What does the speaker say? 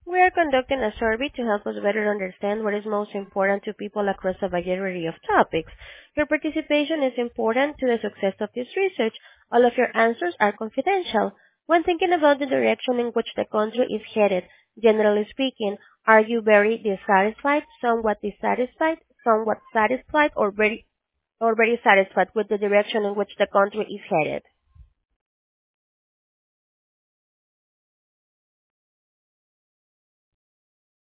We are conducting a survey to help us better understand what is most important to people across a variety of topics. Your participation is important to the success of this research. All of your answers are confidential. When thinking about the direction in which the country is headed, generally speaking, are you very dissatisfied, somewhat satisfied, or very satisfied with the direction in which the country is headed?